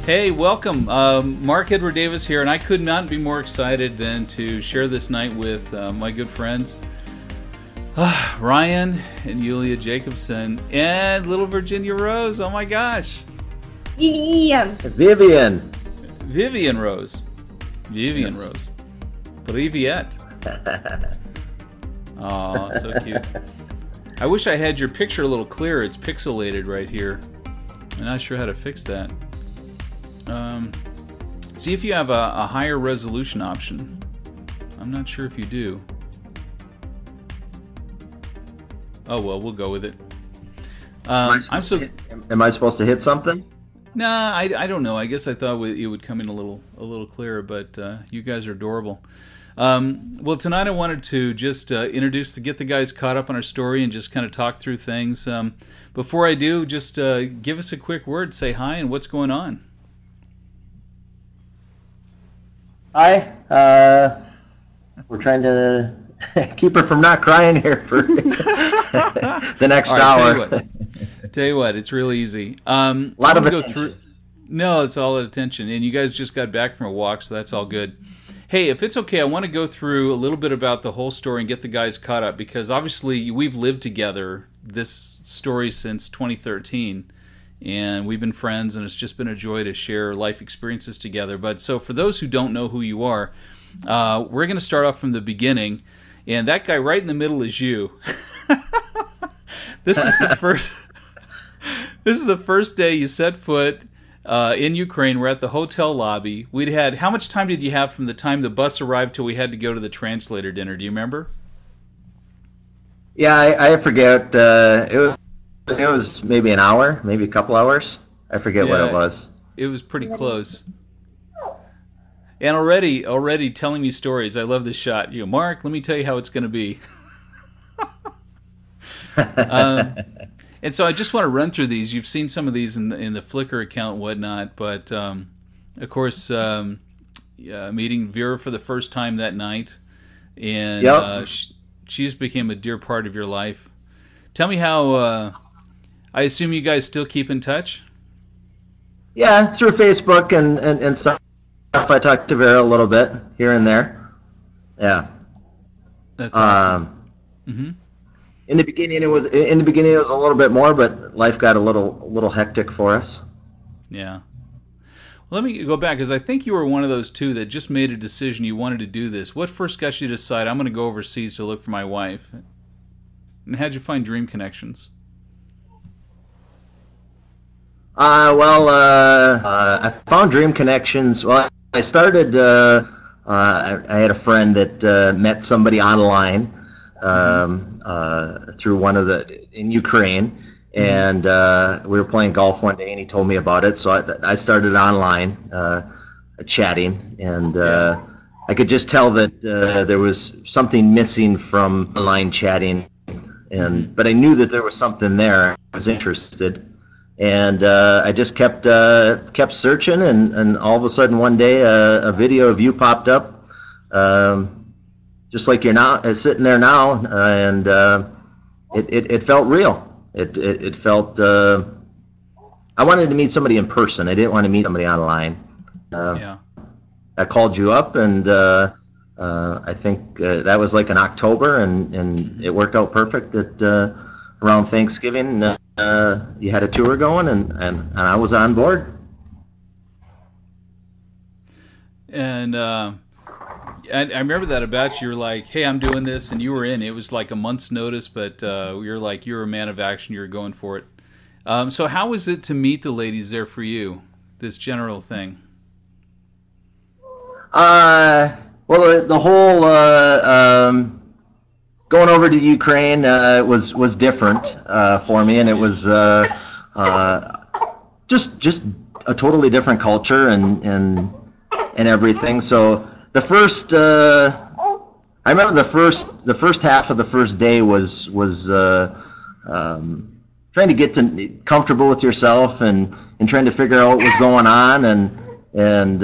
Hey, welcome. Mark Edward Davis here, and I could not be more excited than to share this night with my good friends Ryan and Yulia Jacobson and little Virginia Rose. Oh my gosh. Vivian Rose. Vivian Yes. Rose. Privyet. Aw, so cute. I wish I had your picture a little clearer. It's pixelated right here. I'm not sure how to fix that. See if you have a higher resolution option. I'm not sure if you do. Oh well, we'll go with it. Am I supposed to hit something? Nah, I don't know. I guess I thought it would come in a little clearer, but you guys are adorable. Well, tonight I wanted to just get the guys caught up on our story and just kind of talk through things. Before I do, just give us a quick word, say hi, and what's going on. Hi. We're trying to keep her from not crying here for the next All right, hour. Tell you what, it's real easy. A lot of go attention. No, it's all attention, and you guys just got back from a walk, so that's all good. Hey, if it's okay, I want to go through a little bit about the whole story and get the guys caught up, because obviously we've lived together this story since 2013, and we've been friends, and it's just been a joy to share life experiences together. But so for those who don't know who you are, we're going to start off from the beginning, and that guy right in the middle is you. This is the first. This is the first day you set foot in Ukraine. We're at the hotel lobby. How much time did you have from the time the bus arrived till we had to go to the translator dinner? Do you remember? Yeah, I forget. It was maybe an hour, maybe a couple hours. I forget what it was. It was pretty close. And already telling me stories. I love this shot. You go, Mark, let me tell you how it's going to be. And so I just want to run through these. You've seen some of these in the Flickr account and whatnot, but of course, meeting Vera for the first time that night, and she just became a dear part of your life. Tell me how. I assume you guys still keep in touch? Yeah, through Facebook and stuff. I talked to Vera a little bit here and there. Yeah. That's awesome. In the beginning, it was a little bit more, but life got a little hectic for us. Yeah. Well, let me go back, because I think you were one of those two that just made a decision you wanted to do this. What first got you to decide, I'm going to go overseas to look for my wife? And how'd you find Dream Connections? I found Dream Connections. Well, I started. I had a friend that met somebody online through in Ukraine, and we were playing golf one day, and he told me about it. So I started online chatting, and I could just tell that there was something missing from online chatting, but I knew that there was something there. I was interested. And I just kept searching, and all of a sudden one day a video of you popped up, just like you're now sitting there now, and it felt real. It felt. I wanted to meet somebody in person. I didn't want to meet somebody online. I called you up, and I think that was like in October, and it worked out perfect that around Thanksgiving. You had a tour going, and I was on board. And I remember that about you. You were like, hey, I'm doing this, and you were in. It was like a month's notice, but you're a man of action. You were going for it. So how was it to meet the ladies there for you, this general thing? Well, the whole going over to Ukraine was different for me, and it was just a totally different culture and everything. So the first, I remember the first half of the first day was trying to get comfortable with yourself and trying to figure out what was going on, and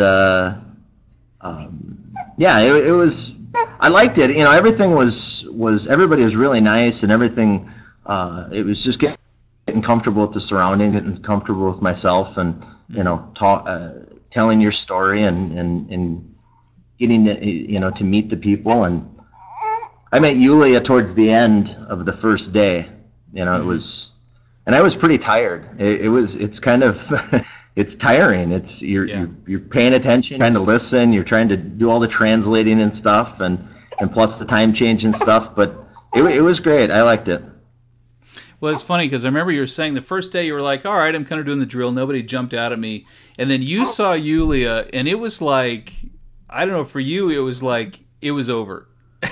it was. I liked it. Everything was everybody was really nice, and everything. It was just getting getting comfortable with the surroundings, getting comfortable with myself, and telling your story and getting to meet the people. And I met Yulia towards the end of the first day. It was, and I was pretty tired. It's kind of it's tiring. It's you're paying attention, trying to listen, you're trying to do all the translating and stuff, and plus the time change and stuff. But it was great. I liked it. Well, it's funny because I remember you were saying the first day you were like, all right, I'm kind of doing the drill. Nobody jumped out at me. And then you saw Yulia, and it was like, I don't know, for you, it was like, it was over.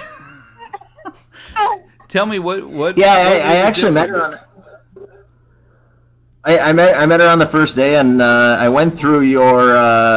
Tell me what. Yeah, I actually met her on. I met her on the first day, and I went through your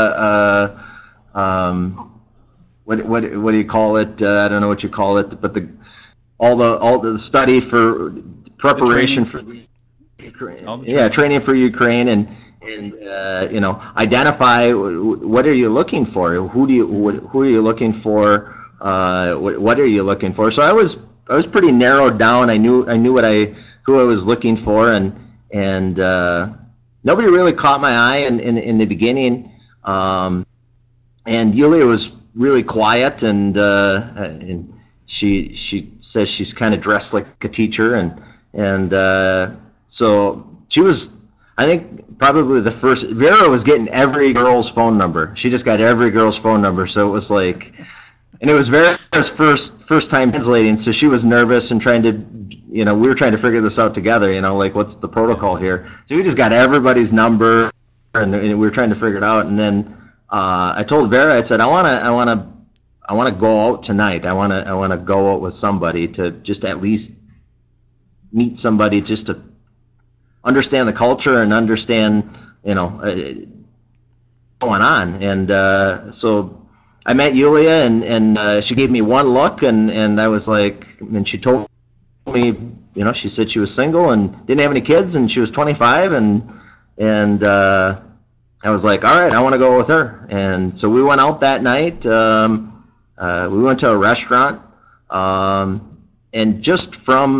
what do you call it? I don't know what you call it, but all the study for preparation for the Ukraine. Training for Ukraine, and identify what are you looking for? Who are you looking for? What are you looking for? So I was pretty narrowed down. I knew who I was looking for, and nobody really caught my eye in the beginning. And Yulia was really quiet, and she says she's kind of dressed like a teacher, and so she was, I think, probably the first. Vera was getting every girl's phone number. She just got every girl's phone number, so it was like, and it was Vera's first time translating, so she was nervous and trying to, we were trying to figure this out together, like, what's the protocol here? So we just got everybody's number, and we were trying to figure it out, and then I told Vera, I said, I want to go out tonight. I want to go out with somebody to just at least meet somebody, just to understand the culture and understand, going on. And so I met Yulia, and she gave me one look, and I was like, and she told me, she said she was single and didn't have any kids, and she was 25, and I was like, all right, I want to go with her. And so we went out that night. We went to a restaurant, and just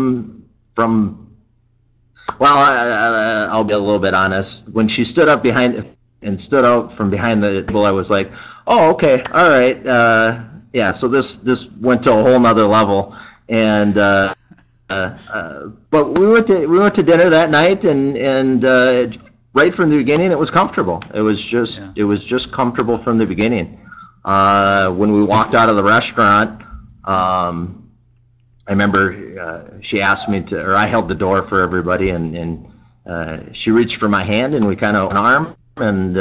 I'll be a little bit honest. When she stood out from behind the table, I was like, oh, okay, all right, yeah. So this went to a whole nother level, and but we went to dinner that night, and right from the beginning, it was comfortable. It was just comfortable from the beginning. When we walked out of the restaurant, I remember she asked me to, or I held the door for everybody, and she reached for my hand, and we kind of an arm, and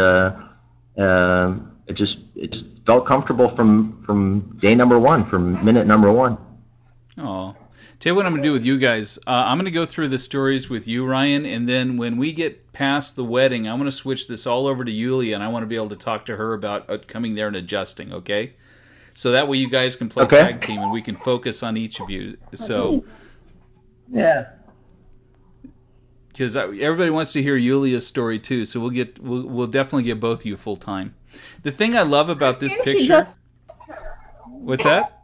it just felt comfortable from day number one, from minute number one. Oh, tell you what I'm going to do with you guys. I'm going to go through the stories with you, Ryan, and then when we get past the wedding, I'm going to switch this all over to Yulia, and I want to be able to talk to her about coming there and adjusting, okay? So that way you guys can play tag team, and we can focus on each of you. So, yeah. Because everybody wants to hear Yulia's story too, so we'll definitely get both of you full time. The thing I love about this picture... What's that?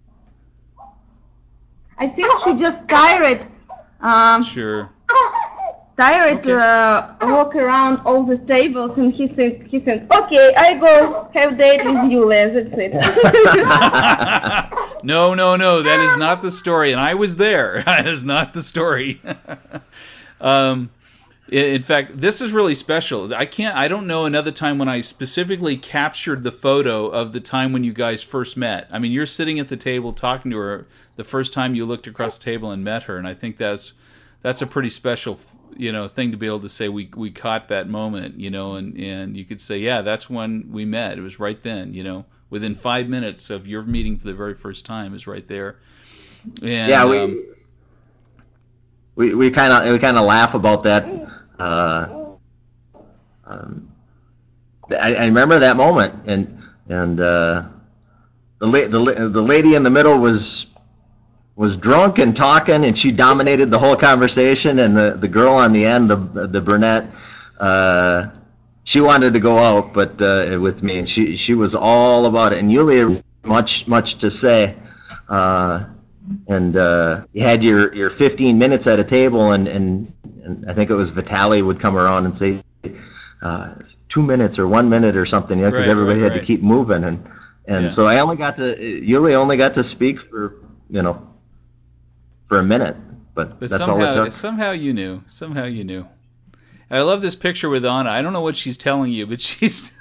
I think he just tired. Sure. Tired to walk around all the tables, and he think, okay, I go have date with Yulia. That's it. No, that is not the story, and I was there. That is not the story. In fact, this is really special. I don't know another time when I specifically captured the photo of the time when you guys first met. I mean, you're sitting at the table talking to her the first time you looked across the table and met her, and I think that's a pretty special, thing to be able to say we caught that moment, and you could say, yeah, that's when we met. It was right then, within 5 minutes of your meeting for the very first time is right there. And, yeah, we kind of laugh about that. I remember that moment, and the lady in the middle was drunk and talking, and she dominated the whole conversation, and the girl on the end, the brunette, she wanted to go out, but with me, and she was all about it. And Yulia, much to say, and you had your 15 minutes at a table, and I think it was Vitaly would come around and say 2 minutes or 1 minute or something, because everybody had to keep moving, and so Yulia only got to speak for for a minute, but that's somehow, all it took. Somehow you knew. Somehow you knew. And I love this picture with Anna. I don't know what she's telling you, but she's.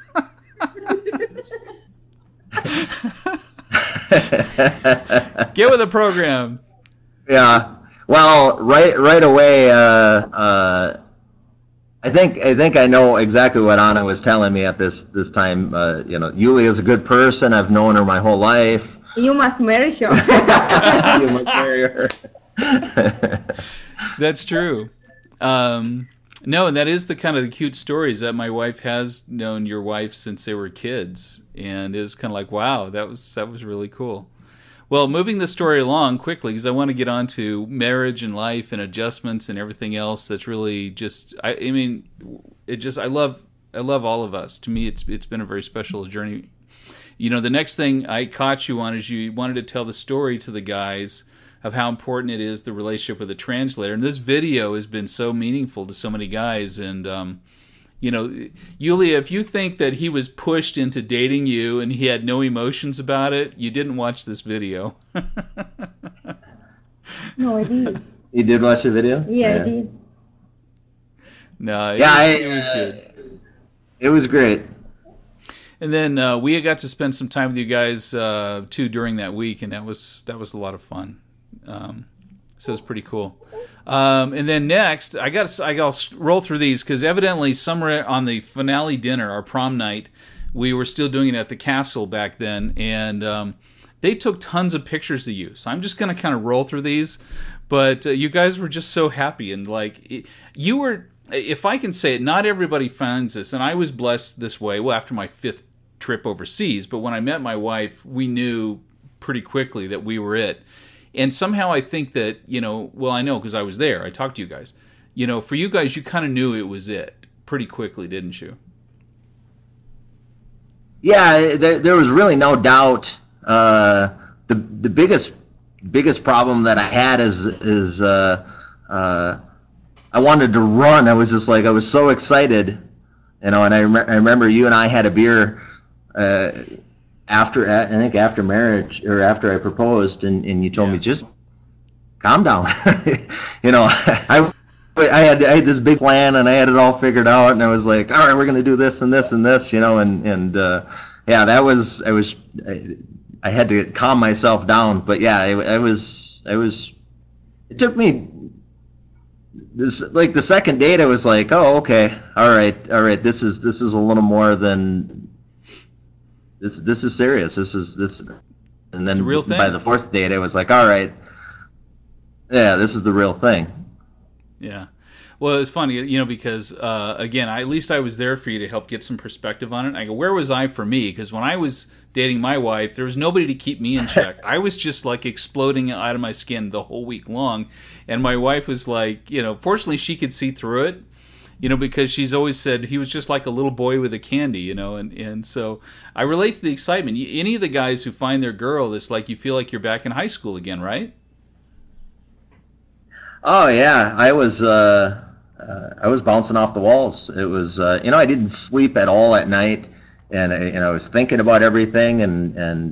Get with the program. Yeah. Well, right away. I think I know exactly what Anna was telling me at this time. Yulia's a good person. I've known her my whole life. You must marry her. You must marry her. That's true. No, and that is the kind of the cute stories that my wife has known your wife since they were kids, and it was kind of like, wow, that was really cool. Well, moving the story along quickly, because I want to get on to marriage and life and adjustments and everything else. That's really just, I love all of us. To me, it's been a very special journey. The next thing I caught you on is you wanted to tell the story to the guys of how important it is, the relationship with a translator. And this video has been so meaningful to so many guys. And, Yulia, if you think that he was pushed into dating you and he had no emotions about it, you didn't watch this video. No, I did. You did watch the video? Yeah, I did. No, it was good. It was great. And then we got to spend some time with you guys too during that week, and that was a lot of fun. So it's pretty cool. And then next, I got to roll through these because evidently somewhere on the finale dinner, our prom night, we were still doing it at the castle back then, and they took tons of pictures of you. So I'm just going to kind of roll through these, but you guys were just so happy, and you were. If I can say it, not everybody finds this, and I was blessed this way. Well, after my 5th trip overseas, but when I met my wife, we knew pretty quickly that we were it. And somehow I think that, well, I know because I was there. I talked to you guys. For you guys, you kind of knew it was it pretty quickly, didn't you? Yeah, there was really no doubt. The biggest problem that I had is I wanted to run. I was just I was so excited, and I remember you and I had a beer after marriage, or after I proposed, and you told me, just calm down. I had this big plan, and I had it all figured out, and I was like, all right, we're gonna do this and this and this, I had to calm myself down, but yeah, it took me. The second date, I was like, oh, okay, all right, this is a little more than this is serious. This, and then real thing. By the 4th date, I was like, all right, yeah, this is the real thing. Yeah. Well, it's funny, because again, at least I was there for you to help get some perspective on it. I go, where was I for me? Because when I was dating my wife, there was nobody to keep me in check. I was just exploding out of my skin the whole week long, and my wife was like, fortunately she could see through it, because she's always said he was just like a little boy with a candy, and so I relate to the excitement. Any of the guys who find their girl, it's like you feel like you're back in high school again, right? Oh yeah, I was bouncing off the walls. It was, I didn't sleep at all at night, and I was thinking about everything, and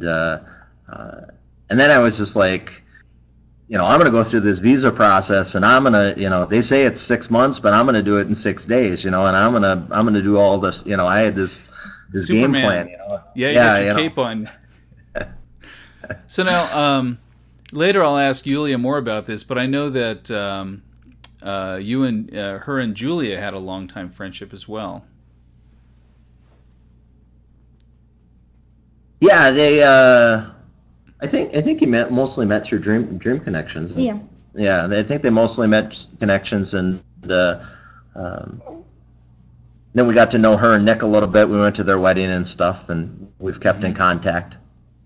then I was just like, I'm going to go through this visa process, and I'm going to, they say it's 6 months, but I'm going to do it in 6 days, and I'm going to do all this, I had this Superman. game plan, Yeah, you got your cape on. So now, later I'll ask Yulia more about this, but I know that you and her and Julia had a long-time friendship as well. Yeah, they. I think you mostly met through Dream Connections. Yeah. Yeah, I think they mostly met connections, and then we got to know her and Nick a little bit. We went to their wedding and stuff, and we've kept in contact.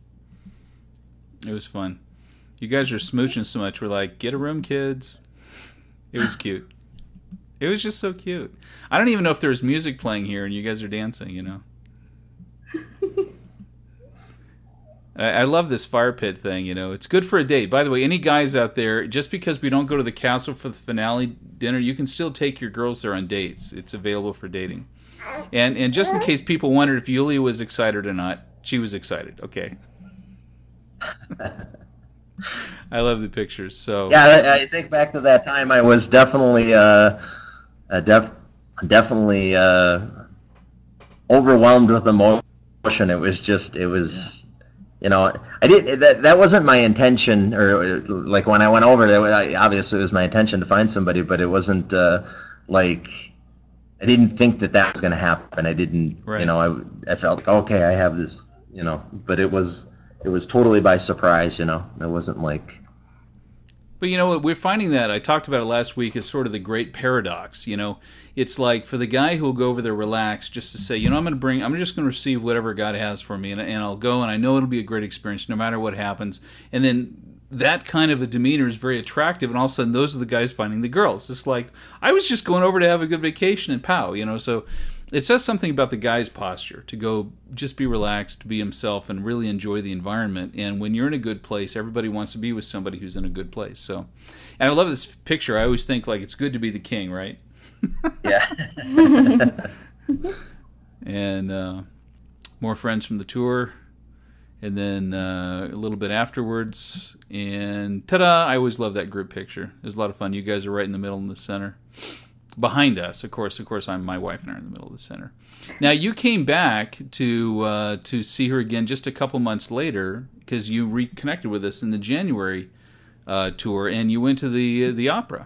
It was fun. You guys were smooching so much. We're like, get a room, kids. It was cute. It was just so cute. I don't even know if there's music playing here and you guys are dancing, I love this fire pit thing, you know. It's good for a date. By the way, any guys out there, just because we don't go to the castle for the finale dinner, you can still take your girls there on dates. It's available for dating. And just in case people wondered if Yulia was excited or not, she was excited. Okay. I love the pictures. So yeah, I think back to that time, I was definitely definitely overwhelmed with emotion. It was. You know, that wasn't my intention, or like when I went over there, obviously it was my intention to find somebody, but it wasn't like I didn't think that was going to happen. I didn't, right. You know, I felt like, okay, I have this, you know, but it was totally by surprise, you know. It wasn't like. But you know what, we're finding that, I talked about it last week, is sort of the great paradox, you know. It's like for the guy who will go over there relaxed just to say, you know, I'm just going to receive whatever God has for me, and I'll go, and I know it'll be a great experience no matter what happens. And then that kind of a demeanor is very attractive, and all of a sudden those are the guys finding the girls. It's like, I was just going over to have a good vacation and pow, you know. So it says something about the guy's posture, to go just be relaxed, be himself, and really enjoy the environment. And when you're in a good place, everybody wants to be with somebody who's in a good place. So, and I love this picture. I always think, like, it's good to be the king, right? Yeah. And more friends from the tour. And then a little bit afterwards. And ta-da! I always love that group picture. It was a lot of fun. You guys are right in the middle in the center. Behind us, of course, my wife and I are in the middle of the center. Now, you came back to see her again just a couple months later, because you reconnected with us in the January tour, and you went to the opera.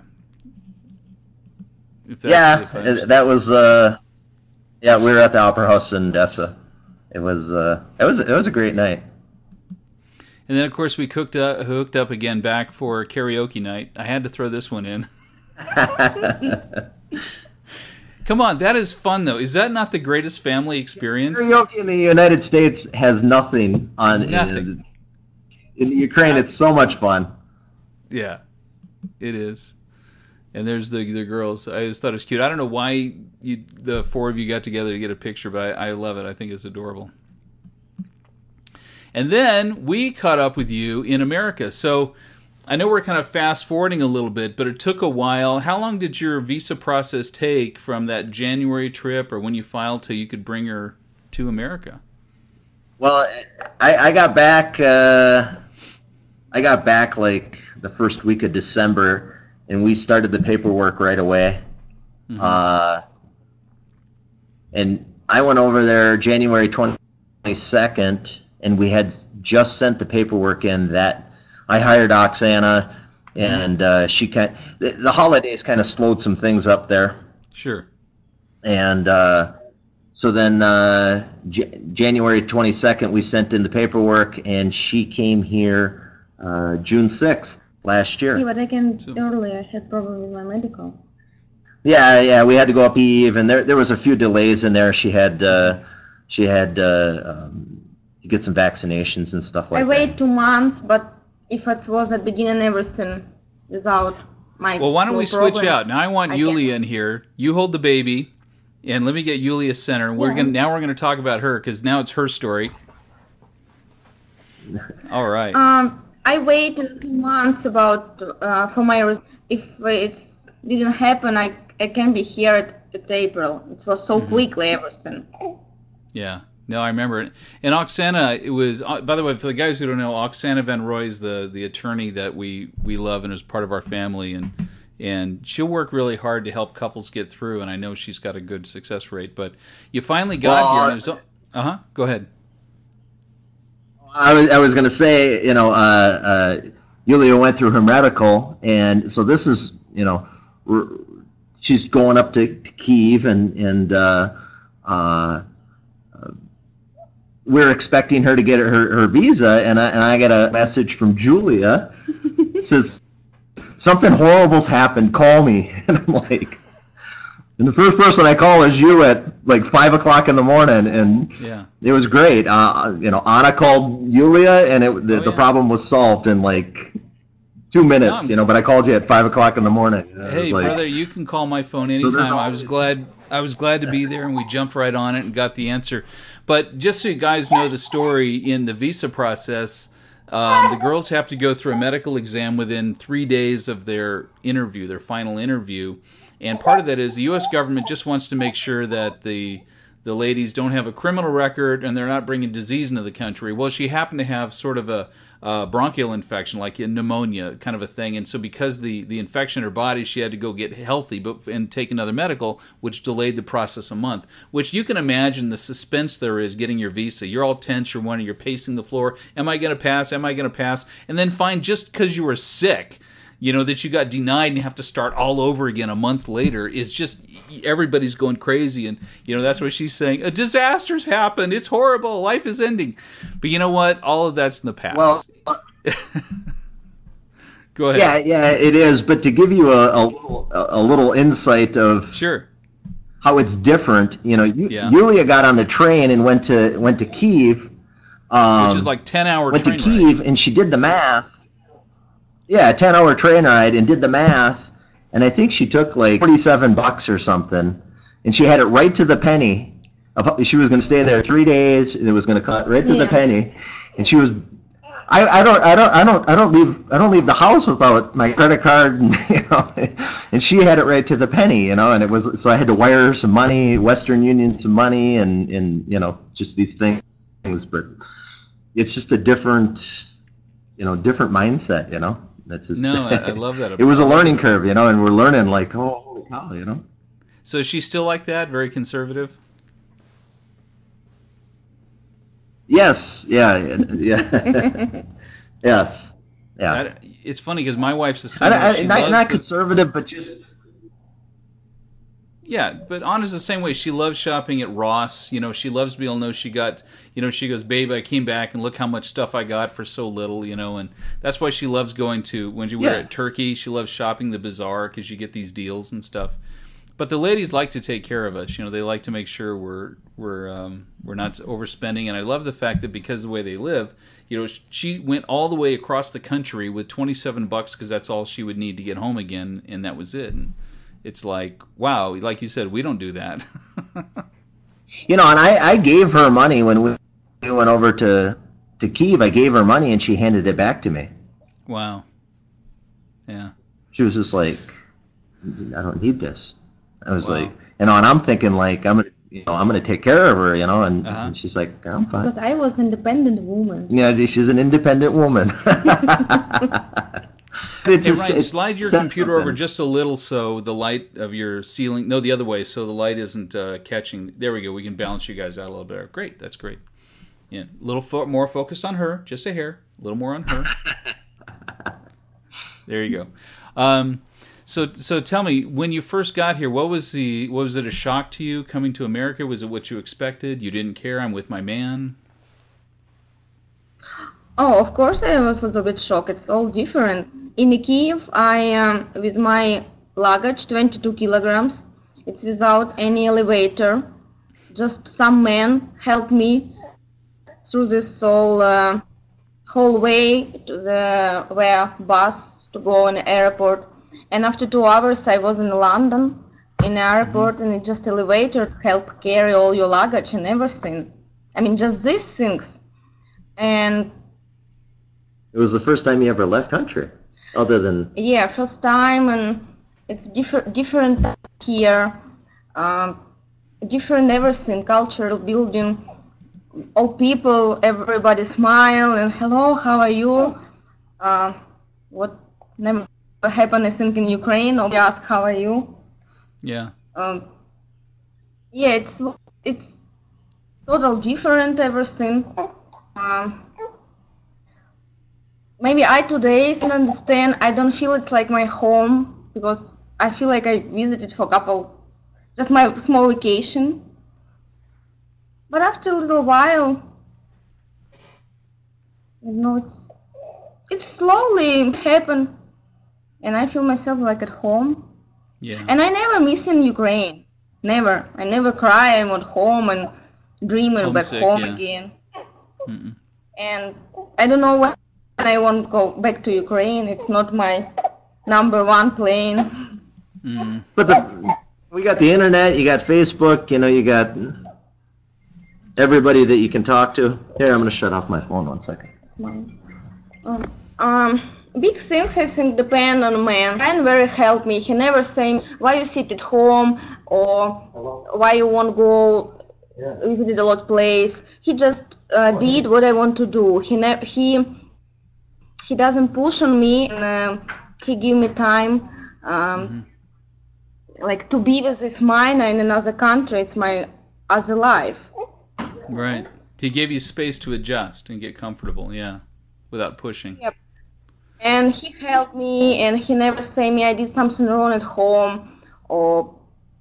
That was we were at the Opera House in Odessa. It was a great night. And then, of course, we hooked up again back for karaoke night. I had to throw this one in. Come on, that is fun though. Is that not the greatest family experience? Karaoke in the United States has nothing on. Nothing. In the Ukraine, it's so much fun. Yeah, it is. And there's the girls. I just thought it was cute. I don't know why the four of you got together to get a picture, but I love it. I think it's adorable. And then we caught up with you in America. So I know we're kind of fast forwarding a little bit, but it took a while. How long did your visa process take from that January trip, or when you filed, till you could bring her to America? Well, I got back. I got back like the first week of December, and we started the paperwork right away. Mm-hmm. And I went over there January 22nd, and we had just sent the paperwork in that. I hired Oksana, and the holidays kind of slowed some things up there. Sure. And so then January 22nd, we sent in the paperwork, and she came here June 6th last year. Yeah, but I came earlier. I had problem with my medical. Yeah, we had to go up Eve, and there was a few delays in there. She had to get some vaccinations and stuff like that. I waited 2 months, but if it was at beginning everything without my why don't we switch out? Now I want Yulia in here. You hold the baby, and let me get Yulia center. We're gonna talk about her, because now it's her story. All right. I waited 2 months about for my if it didn't happen, I can be here at April. It was so quickly everything. Yeah. No, I remember it. And Oksana, it was, by the way, for the guys who don't know, Oksana Van Roy is the attorney that we love and is part of our family, and she'll work really hard to help couples get through, and I know she's got a good success rate. But you finally got here. Go ahead. I was going to say, Yulia went through her medical, and so this is, she's going up to Kyiv, and we're expecting her to get her visa, and I get a message from Julia. It says, something horrible's happened, call me. And I'm like, and the first person I call is you at like 5 o'clock in the morning, and it was great. Anna called Yulia, and the problem was solved in like 2 minutes, but I called you at 5 o'clock in the morning. Hey, brother, you can call my phone anytime. I was glad to be there, and we jumped right on it and got the answer. But just so you guys know the story, in the visa process, the girls have to go through a medical exam within 3 days of their interview, their final interview. And part of that is the U.S. government just wants to make sure that the ladies don't have a criminal record and they're not bringing disease into the country. Well, she happened to have sort of a bronchial infection, like a pneumonia kind of a thing. And so because the infection in her body, she had to go get healthy and take another medical, which delayed the process a month. Which you can imagine the suspense there is getting your visa. You're all tense, you're pacing the floor. Am I going to pass? Am I going to pass? And then find just because you were sick, that you got denied and you have to start all over again a month later, is just, everybody's going crazy. And, that's what she's saying. A disaster's happened. It's horrible. Life is ending. But you know what? All of that's in the past. Well, go ahead. Yeah, it is. But to give you a little insight of sure how it's different, Yulia got on the train and went to Kyiv, which is like 10-hour went train to Kyiv, ride. And she did the math. Yeah, a 10-hour train ride, and did the math, and I think she took like $47 or something, and she had it right to the penny. She was going to stay there 3 days, and it was going to cut right to the penny, and she was. I don't leave the house without my credit card, and and she had it right to the penny, and it was, so I had to wire her some money, Western Union some money, and just these things, but it's just a different mindset, That's just, no, I love that. It was a learning curve, and we're learning like, oh, holy cow, So is she still like that? Very conservative? Yes. Yeah. Yes. Yeah. It's funny because my wife's the same. Not conservative, but just. Yeah, but Anna's the same way. She loves shopping at Ross. She loves being able to know she got, she goes, babe, I came back and look how much stuff I got for so little, and that's why she loves going to, when you were at Turkey, she loves shopping the bazaar because you get these deals and stuff. But the ladies like to take care of us. They like to make sure we're not overspending. And I love the fact that because of the way they live, she went all the way across the country with $27 because that's all she would need to get home again, and that was it. And it's like, wow, like you said, we don't do that. And I gave her money when we went over to Kyiv. I gave her money and she handed it back to me. Wow. Yeah. She was just like, I don't need this. I was like, and I'm thinking like, I'm gonna take care of her, and she's like, I'm fine. Because I was an independent woman. Yeah, she's an independent woman. Hey, Ryan, slide your computer over just a little so the light of your ceiling, no, the other way, so the light isn't catching. There we go. We can balance you guys out a little better. Great. That's great. Yeah, a little more focused on her, just a hair. A little more on her. There you go. So tell me, when you first got here, was it a shock to you coming to America? Was it what you expected? You didn't care? I'm with my man? Oh, of course I was a little bit shocked. It's all different. In Kyiv, I with my luggage, 22 kilograms. It's without any elevator. Just some men helped me through this whole way to the bus to go in the airport. And after 2 hours, I was in London in the airport, and it just elevator help carry all your luggage and everything. I mean, just these things. And it was the first time you ever left country, other than... Yeah, first time, and it's different here, different everything, cultural building, all people, everybody smile, and hello, how are you? What never happened, I think, in Ukraine, or we ask, how are you? Yeah. Yeah, it's total different, everything. Maybe I today don't understand. I don't feel it's like my home because I feel like I visited for just my small vacation. But after a little while, it's slowly happened, and I feel myself like at home. Yeah. And I never miss in Ukraine. Never. I never cry. I'm at home and dreaming back home again. Mm-mm. And I don't know I won't go back to Ukraine. It's not my #1 plane. But we got the internet, you got Facebook, you got everybody that you can talk to. Here, I'm going to shut off my phone 1 second. Big things, I think, depend on man. Man very help me. He never saying why you sit at home or why you won't go visit a lot place. He just did what I want to do. He doesn't push on me, and he give me time, like to be with this minor in another country. It's my other life. Right. He gave you space to adjust and get comfortable, yeah, without pushing. Yep. And he helped me, and he never say me I did something wrong at home, or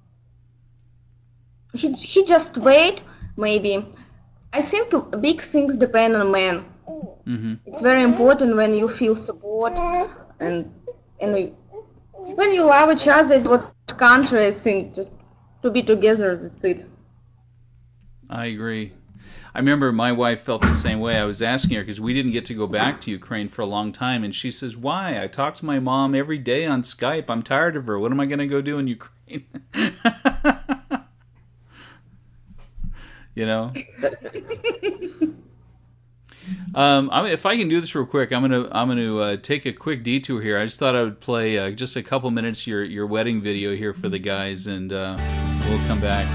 he just wait. Maybe I think big things depend on man. It's very important when you feel support and when you love each other. It's what country, I think, just to be together. That's it. I agree. I remember my wife felt the same way. I was asking her because we didn't get to go back to Ukraine for a long time, and she says, "Why? I talk to my mom every day on Skype. I'm tired of her. What am I going to go do in Ukraine?" You know. If I can do this real quick, I'm gonna take a quick detour here. I just thought I would play just a couple minutes your wedding video here for the guys, and we'll come back.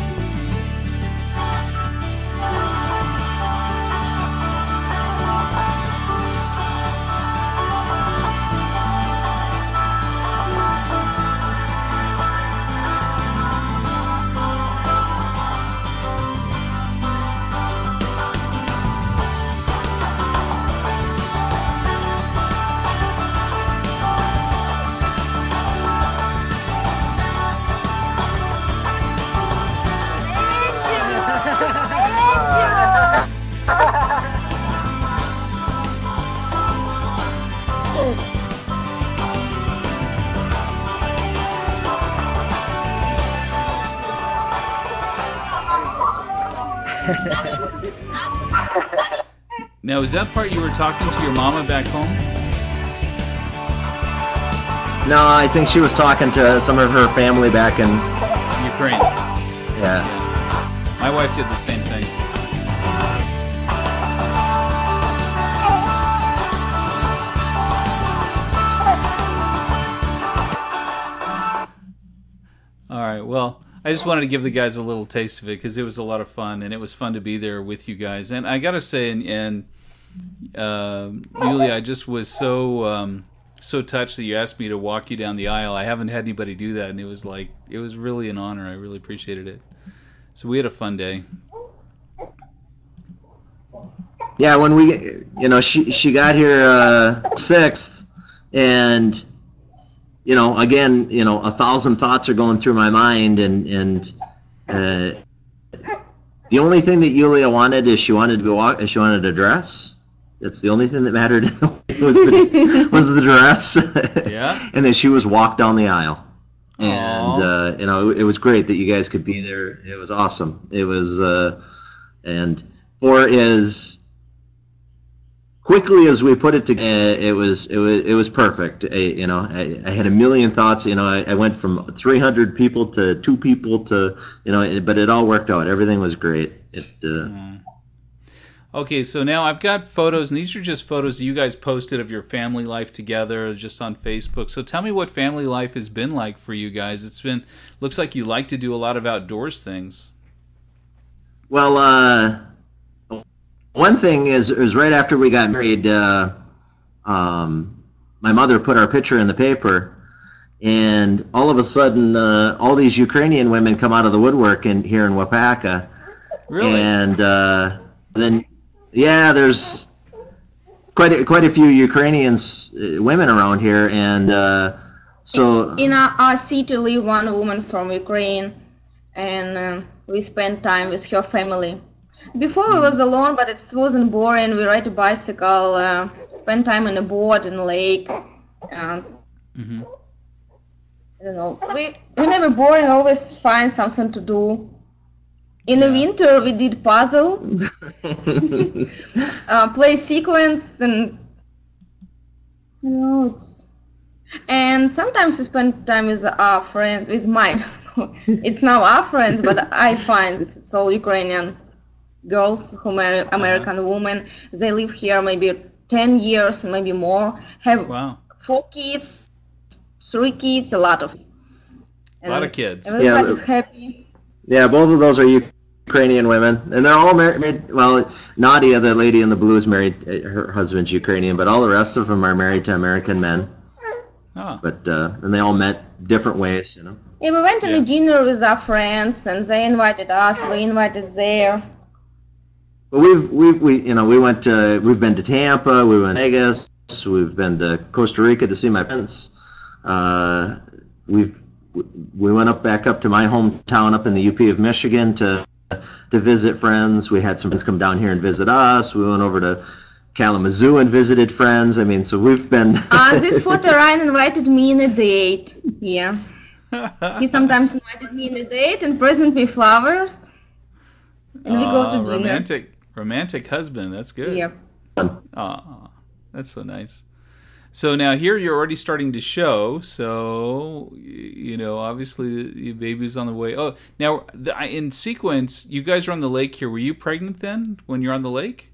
Now, is that part you were talking to your mama back home? No, I think she was talking to some of her family back in Ukraine. Yeah. My wife did the same thing. All right, well, I just wanted to give the guys a little taste of it because it was a lot of fun, and it was fun to be there with you guys. And I got to say, Yulia, I just was so touched that you asked me to walk you down the aisle. I haven't had anybody do that, and it was really an honor. I really appreciated it. So we had a fun day. Yeah, when we, she got here 6th, and again, 1,000 thoughts are going through my mind, and the only thing that Yulia wanted is she wanted a dress. It's the only thing that mattered was the dress. Yeah. And then she was walked down the aisle. And it was great that you guys could be there. It was awesome. It was and for as quickly as we put it together, it was perfect. I had a million thoughts. I went from 300 people to 2 people to but it all worked out. Everything was great. Okay, so now I've got photos, and these are just photos that you guys posted of your family life together just on Facebook. So tell me what family life has been like for you guys. Looks like you like to do a lot of outdoors things. Well, one thing is right after we got married, my mother put our picture in the paper, and all of a sudden, all these Ukrainian women come out of the woodwork here in Wapaka. Really? And then, yeah, there's quite a few Ukrainians women around here, and so in our city live one woman from Ukraine, and we spend time with her family. Before we was alone, but it wasn't boring. We ride a bicycle, spend time on a boat in the lake. I don't know. We never boring. Always find something to do. In the winter, we did puzzle, play sequence, and You know, it's and sometimes we spend time with our friends, with mine. It's now our friends, but I find this it's all Ukrainian girls who marry American women. They live here maybe 10 years, maybe more. Have Wow. 4 kids, 3 kids, a lot of. A lot of kids. Everybody's happy. Yeah, both of those are Ukrainian women, and they're all married. Well, Nadia, the lady in the blue, is married. Her husband's Ukrainian, but all the rest of them are married to American men. Oh. But and they all met different ways, you know. Yeah, we went on Yeah. a dinner with our friends, and they invited us. We invited there. But we went to we've been to Tampa, we went to Vegas, we've been to Costa Rica to see my parents. We went back up to my hometown up in the UP of Michigan to visit friends. We had some friends come down here and visit us. We went over to Kalamazoo and visited friends. I mean, so we've been. This photo, Ryan invited me in a date. Yeah. He sometimes invited me in a date and present me flowers. And we go to dinner. Romantic husband. That's good. Yeah. Aw, that's so nice. So now here you're already starting to show. So obviously the baby's on the way. Oh, now in sequence, you guys are on the lake here. Were you pregnant then when you're on the lake?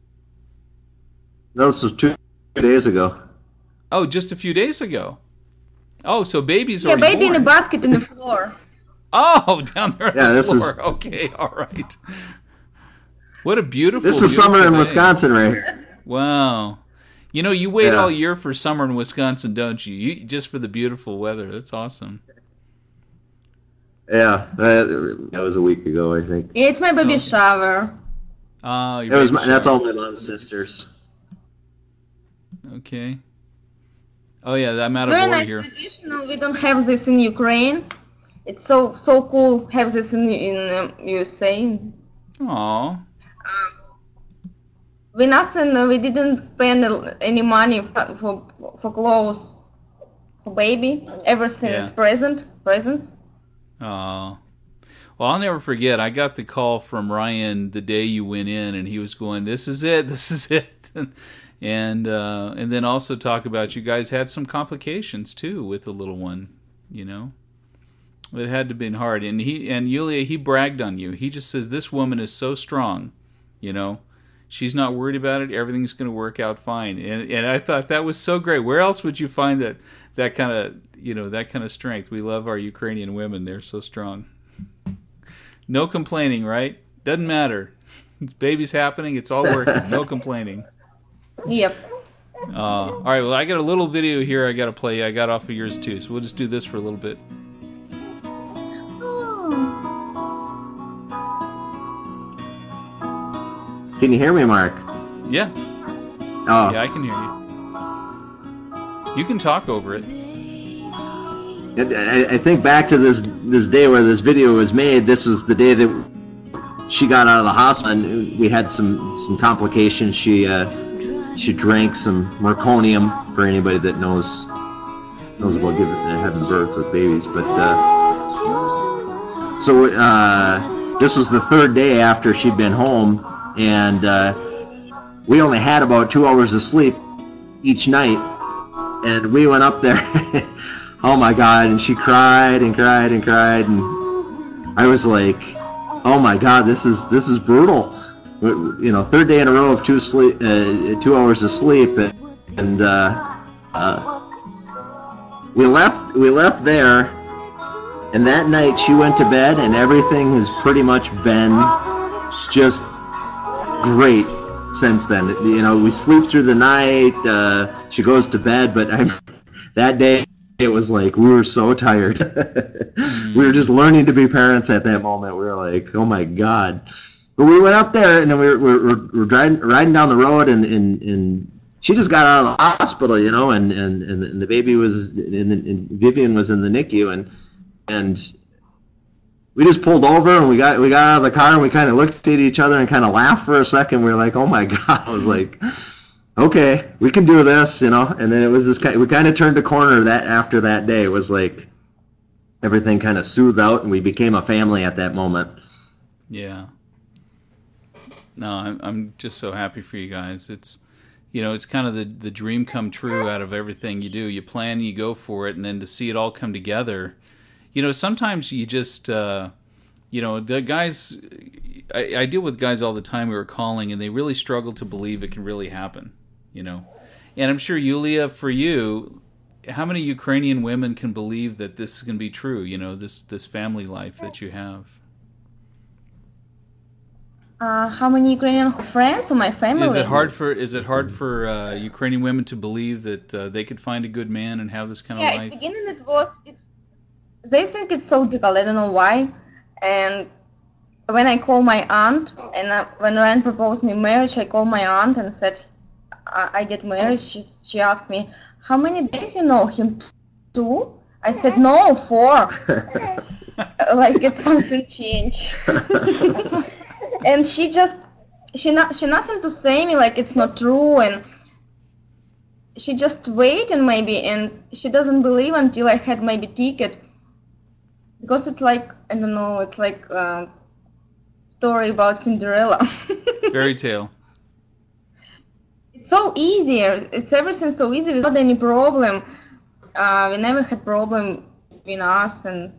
No, this was 2 days ago. Oh, just a few days ago. Oh, so baby's already baby born. in a basket in the floor. Oh, down there on the this floor. is. Okay, all right. What a beautiful. This is beautiful summer in day. Wisconsin, right here. Wow. You wait Yeah. all year for summer in Wisconsin, don't you? Just for the beautiful weather. That's awesome. Yeah, that was a week ago, I think. Yeah, it's my baby shower. That's all my mom's sisters. Okay. Oh yeah, I'm out It's of very order nice here. traditional. We don't have this in Ukraine. It's so cool. Have this in USA. Aw. We didn't spend any money for clothes for baby. Everything is presents. Oh. Well, I'll never forget. I got the call from Ryan the day you went in, and he was going, "This is it. This is it." and then also talk about you guys had some complications too with the little one. It had to have been hard. And Yulia, he bragged on you. He just says this woman is so strong. She's not worried about it. Everything's going to work out fine. And I thought that was so great. Where else would you find that kind of strength? We love our Ukrainian women. They're so strong. No complaining, right? Doesn't matter. Baby's happening. It's all working. No complaining. Yep. All right. Well, I got a little video here I got to play. I got off of yours too. So we'll just do this for a little bit. Can you hear me, Mark? Yeah. Oh. Yeah, I can hear you. You can talk over it. I think back to this day where this video was made. This was the day that she got out of the hospital, and we had some complications. She drank some merconium, for anybody that knows about having birth with babies. But so this was the third day after she'd been home, and we only had about 2 hours of sleep each night, and we went up there. Oh my God! And she cried and cried and cried, and I was like, "Oh my God, this is brutal." Third day in a row of 2 hours of sleep, and we left there, and that night she went to bed, and everything has pretty much been just great since then. We sleep through the night. She goes to bed, but that day. It was like we were so tired. We were just learning to be parents at that moment. We were like, "Oh my God!" But we went up there, and then we were riding down the road, and she just got out of the hospital, and the baby was, and Vivian was in the NICU, and we just pulled over, and we got out of the car, and we kind of looked at each other and kind of laughed for a second. We were like, "Oh my God!" I was like, okay, we can do this, and then it was we kind of turned a corner after that day. It was like everything kind of soothed out, and we became a family at that moment. Yeah. No, I'm just so happy for you guys. It's, you know, it's kind of the dream come true out of everything you do. You plan, you go for it, and then to see it all come together. You know, sometimes you just, you know, the guys, I deal with guys all the time who are calling, and they really struggle to believe it can really happen, you know. And I'm sure, Yulia, for you, how many Ukrainian women can believe that this can be true, you know, this family life that you have? How many Ukrainian friends or my family? Is it hard for Ukrainian women to believe that they could find a good man and have this kind of life? Yeah, at the beginning they think it's so difficult. I don't know why. And when I call my aunt, and when Ryan proposed me marriage, I called my aunt and said I get married. She asked me, how many days you know him? 2? I said no, 4. Like it's something changed. And she nothing to say me, like it's not true, and she just waiting maybe, and she doesn't believe until I had maybe ticket, because it's like, I don't know, it's like a story about Cinderella. Fairy tale. It's so easy. It's everything so easy without any problem. We never had problem between us, and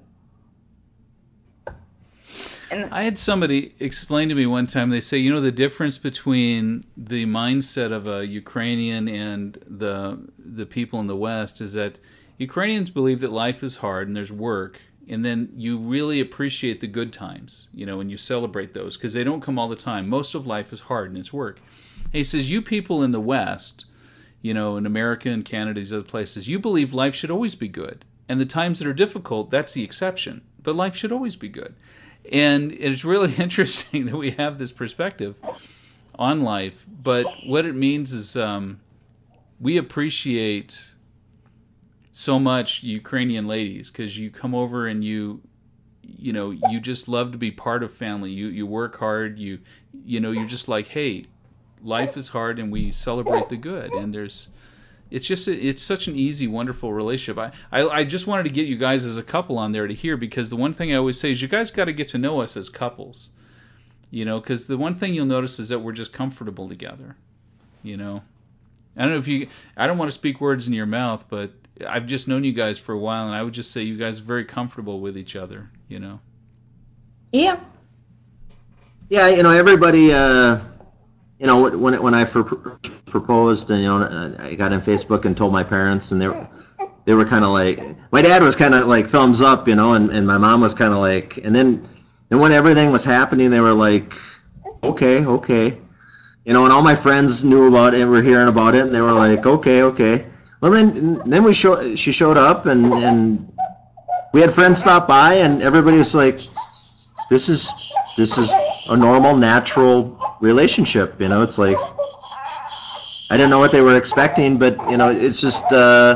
I had somebody explain to me one time, they say, you know, the difference between the mindset of a Ukrainian and the people in the West is that Ukrainians believe that life is hard and there's work, and then you really appreciate the good times, you know, and you celebrate those because they don't come all the time. Most of life is hard and it's work. And he says, you people in the West, you know, in America and Canada, these other places, you believe life should always be good. And the times that are difficult, that's the exception. But life should always be good. And it's really interesting that we have this perspective on life. But what it means is we appreciate so much Ukrainian ladies because you come over and you know, you just love to be part of family. You work hard. You know, you're just like, hey, life is hard, and we celebrate the good. And it's such an easy, wonderful relationship. I just wanted to get you guys as a couple on there to hear, because the one thing I always say is you guys got to get to know us as couples, you know, because the one thing you'll notice is that we're just comfortable together, you know. I don't want to speak words in your mouth, but I've just known you guys for a while, and I would just say you guys are very comfortable with each other, you know. Yeah. Yeah, you know, everybody, you know, when I proposed, and you know, I got on Facebook and told my parents, and they were kind of like, my dad was kind of like thumbs up, you know, and my mom was kind of like, and then when everything was happening, they were like, okay, you know, and all my friends knew about it, were hearing about it, and they were like, okay. Well, then she showed up, and we had friends stop by, and everybody was like, this is a normal, natural relationship, you know. It's like, I didn't know what they were expecting, but you know, it's just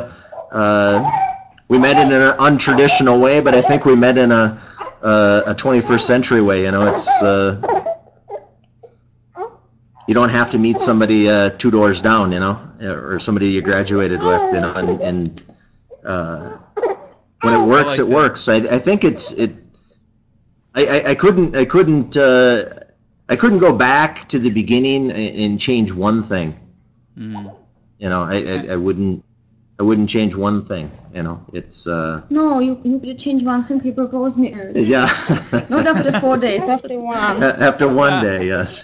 we met in an untraditional way, but I think we met in a 21st century way, you know. It's you don't have to meet somebody 2 doors down, you know, or somebody you graduated with, you know, and when it works, it works. I think I couldn't go back to the beginning and change one thing. Mm. You know, I wouldn't change one thing. You know, it's. No, you could change one thing. You proposed me. Yeah. Not after 4 days. After one. After one day, yes.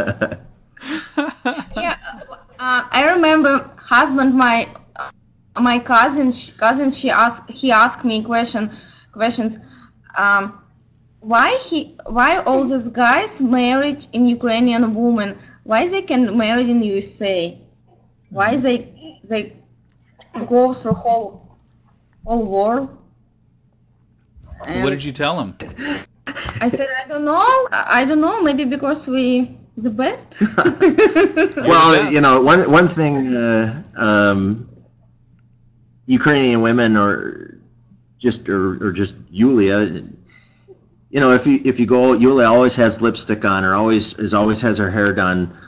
Yeah, I remember husband, my cousin. He asked me questions. Why all these guys married in Ukrainian women? Why they can marry in USA? Why they go through whole world? And what did you tell him? I said, I don't know. Maybe because we the best. Well, you know, one thing Ukrainian women or just Yulia. You know, if you go, Yulia always has lipstick on, or always has her hair done.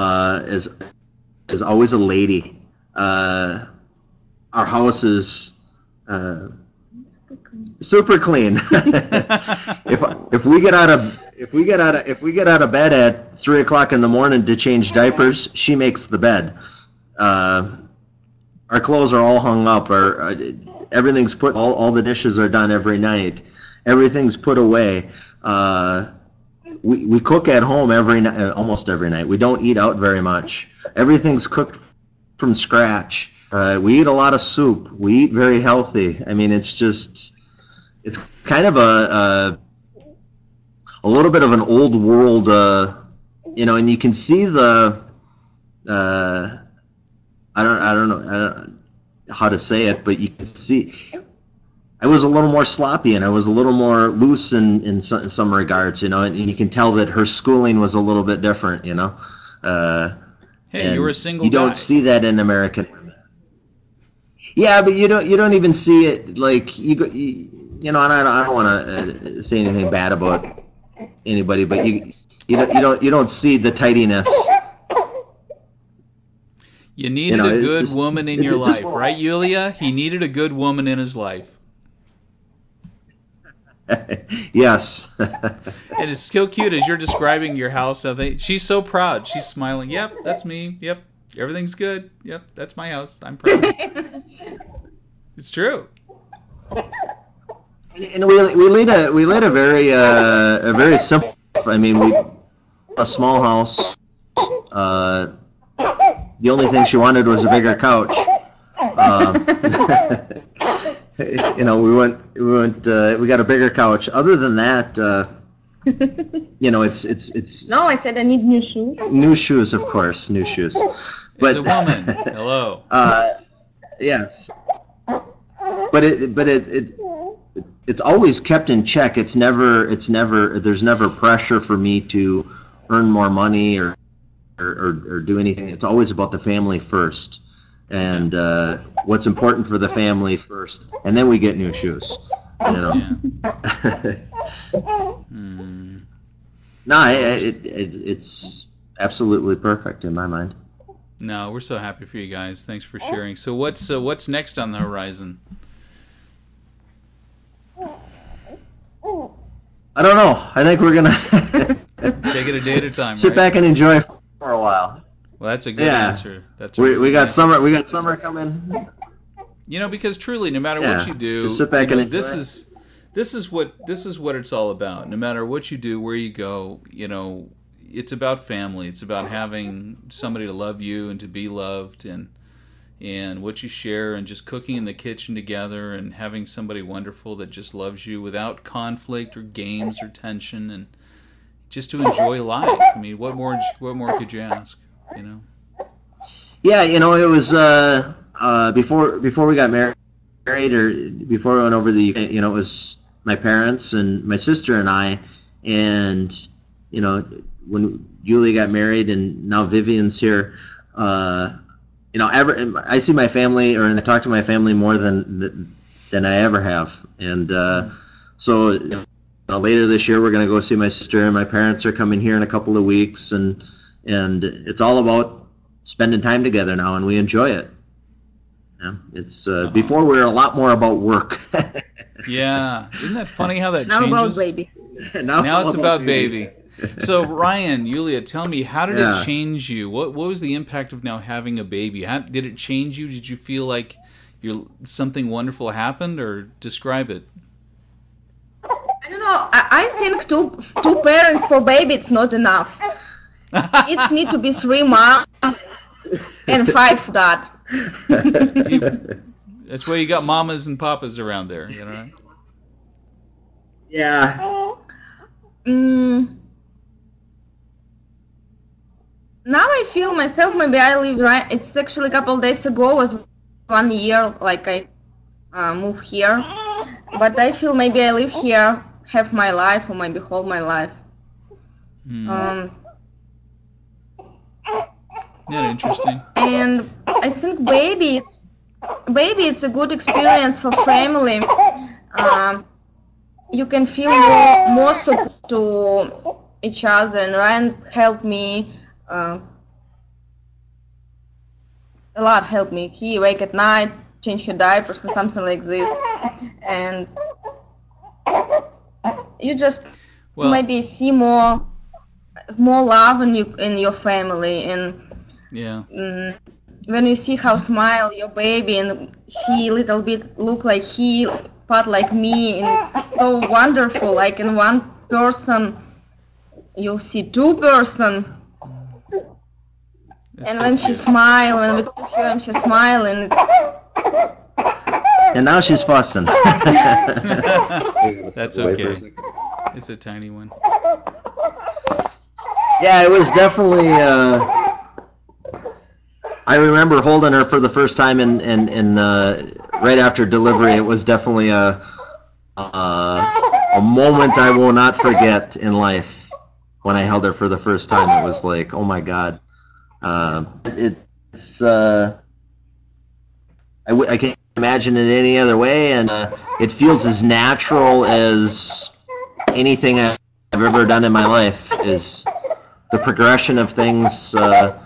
Is always a lady. Our house is super clean. if we get out of bed at 3 o'clock in the morning to change diapers, she makes the bed. our clothes are all hung up. Everything's put. All the dishes are done every night. Everything's put away. We cook at home almost every night. We don't eat out very much. Everything's cooked from scratch. We eat a lot of soup. We eat very healthy. I mean, it's kind of a little bit of an old world, and you can see the, I don't know how to say it, but you can see I was a little more sloppy and I was a little more loose in some regards, and you can tell that her schooling was a little bit different, Hey, you were a single guy. You don't see that in American women. Yeah, but you don't even see it like and I don't want to say anything bad about anybody, but you don't see the tidiness. You needed a good woman in your life, right, Yulia? He needed a good woman in his life. Yes. And it's so cute as you're describing your house. She's so proud. She's smiling. Yep, that's me. Yep, everything's good. Yep, that's my house. I'm proud. It's true. And we lead a very simple. I mean, a small house. The only thing she wanted was a bigger couch. We got a bigger couch. Other than that, it's. No, I said I need new shoes. New shoes, of course, new shoes. But it's a woman. Hello. Yes. But it's always kept in check. There's never pressure for me to earn more money or do anything. It's always about the family first, and what's important for the family first, and then we get new shoes. Yeah. No, it's absolutely perfect in my mind. No, we're so happy for you guys. Thanks for sharing. So what's next on the horizon? I don't know. I think we're gonna take it a day at a time. Sit back and enjoy for a while. Well, that's a good answer. We got summer. We got summer coming. Because truly, no matter what you do, just sit back and enjoy. This is what it's all about. No matter what you do, where you go, it's about family. It's about having somebody to love you and to be loved, and what you share, and just cooking in the kitchen together, and having somebody wonderful that just loves you without conflict or games or tension, and just to enjoy life. I mean, what more could you ask? Yeah, it was before we got married, or before we went over the UK, it was my parents and my sister and I, and when Julie got married, and now Vivian's here. I see my family, or I talk to my family more than I ever have, and so later this year we're going to go see my sister, and my parents are coming here in a couple of weeks, and it's all about spending time together now, and we enjoy it. It's before we were a lot more about work. Yeah, isn't that funny how that now changes? About baby. Now it's about baby. So Ryan, Yulia, tell me, how did it change you? What was the impact of now having a baby? How did it change you? Did you feel like something wonderful happened, or describe it? I don't know. I think two parents for baby, it's not enough. It need to be 3 moms and 5 dad. That's why you got mamas and papas around there, right? Yeah. Now I feel myself, maybe I lived right. It's actually a couple of days ago, was 1 year, like I moved here. But I feel maybe I live here half my life, or maybe whole my life. Yeah, interesting. And I think baby, it's a good experience for family. You can feel more support to each other, and Ryan helped me. A lot helped me. He wake at night, change her diapers and something like this, and you just maybe see more love in your family, and when you see how smile your baby, and he little bit look like he part like me, and it's so wonderful. Like in one person, you see two person. That's And so when she cute. smile, when we talk to her and she smile, and it's And now she's fussing. That's okay. It's a tiny one. Yeah, it was definitely. I remember holding her for the first time in right after delivery. It was definitely a moment I will not forget in life. When I held her for the first time, it was like, oh my God. It's I can't imagine it any other way, and it feels as natural as anything I've ever done in my life. Is the progression of things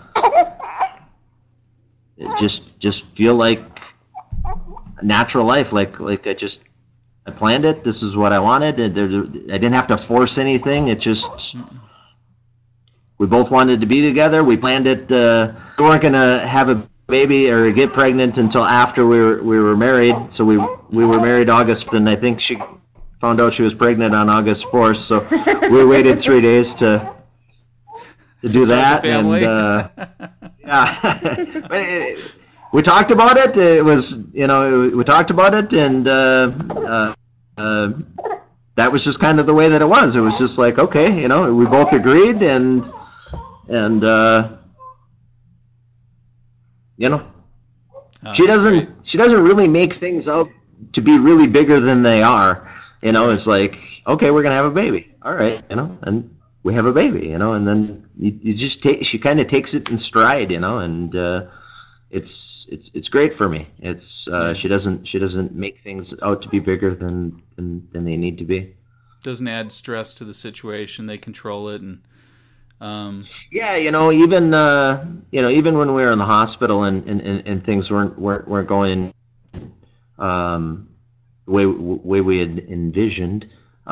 just feel like natural life, like I planned it. This is what I wanted. I didn't have to force anything. It just we both wanted to be together. We planned it. We weren't gonna have a baby or get pregnant until after we were married. So we were married August, and I think she found out she was pregnant on August 4th. So we waited 3 days to do that, and yeah, we talked about it. It was, we talked about it, and that was just kind of the way that it was. It was just like, okay, we both agreed, and she doesn't really make things out to be really bigger than they are. It's like, okay, we're gonna have a baby. All right, and we have a baby, and then you just she kind of takes it in stride, and it's great for me. It's she doesn't make things out to be bigger than they need to be. Doesn't add stress to the situation. They control it, and yeah, even even when we were in the hospital and things weren't going the way we had envisioned,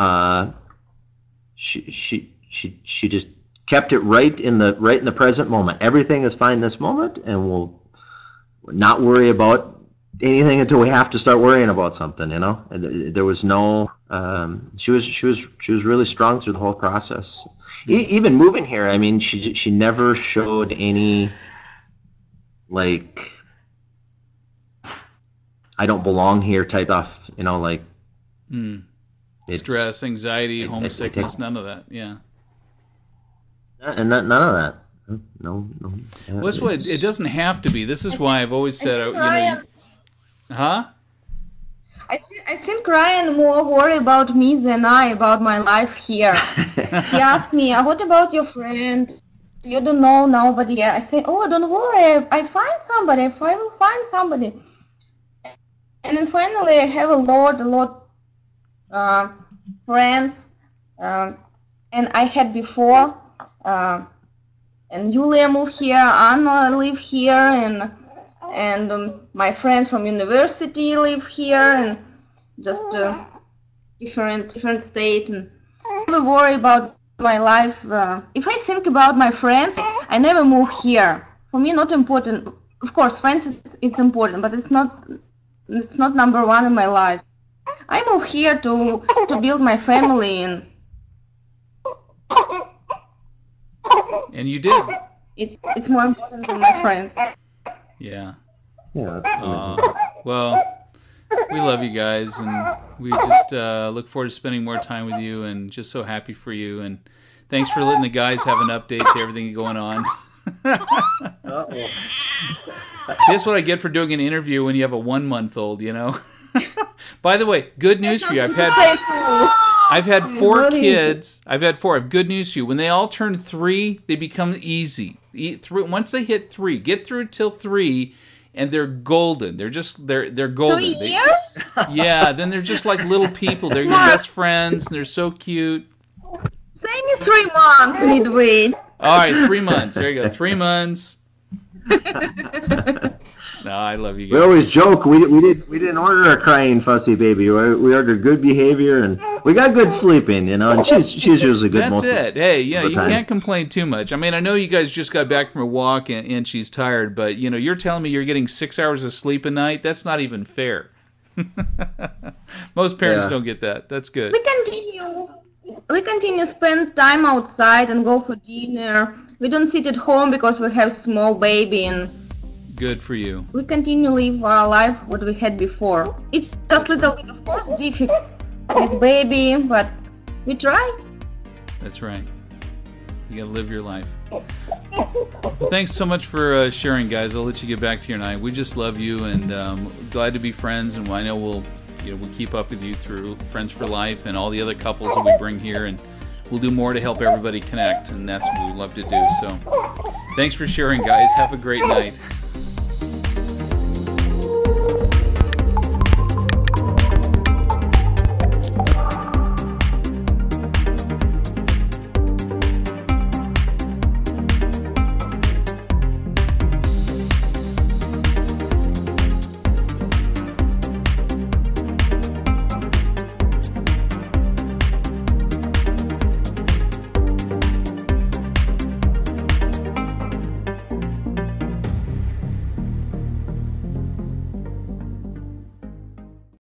she just kept it right in the present moment. Everything is fine this moment, and we'll not worry about anything until we have to start worrying about something. And there was no. She was really strong through the whole process. Even moving here, I mean, she never showed any like I don't belong here type of like stress, anxiety, homesickness, none of that. Yeah. And none of that. No. Yeah, well, that's what it doesn't have to be. This is why I've always said, huh? I think Ryan more worried about me than I about my life here. He asked me, what about your friend? You don't know nobody here. I say, oh, don't worry. I find somebody. I will find somebody. And then finally, I have a lot friends. And I had before. And Yulia moved here. Anna live here. And my friends from university live here, and just different state. And I never worry about my life. If I think about my friends, I never move here. For me, not important. Of course, friends it's important, but it's not number one in my life. I moved here to build my family, and you did. It's more important than my friends. Yeah. Yeah. Well, we love you guys, and we just look forward to spending more time with you, and just so happy for you. And thanks for letting the guys have an update to everything going on. See, that's what I get for doing an interview when you have a 1-month-old, By the way, good news for you. I've had 4 kids. I've good news for you. When they all turn 3, they become easy. Once they hit 3, get through till 3, and they're golden. They're golden. 3 years? Yeah, then they're just like little people. They're your best friends, and they're so cute. Same as 3 months midway. All right, 3 months. There you go. 3 months. No, I love you We guys. always joke we didn't order a crying fussy baby. We ordered good behavior and we got good sleeping, and she's usually good. That's most it. Hey, yeah, the you time. can't complain too much. I mean, I know you guys just got back from a walk and she's tired, but you're telling me you're getting 6 hours of sleep a night. That's not even fair. Most parents Yeah. don't get that. That's good. We continue spend time outside and go for dinner. We don't sit at home because we have small baby, and Good for you. we continue live our life what we had before. It's just little bit, of course, difficult with baby, but we try. That's right. You gotta live your life. Well, thanks so much for sharing, guys. I'll let you get back to your night. We just love you and glad to be friends. And I know we'll keep up with you through Friends for Life and all the other couples that we bring here, and we'll do more to help everybody connect. And that's what we love to do. So, thanks for sharing, guys. Have a great night.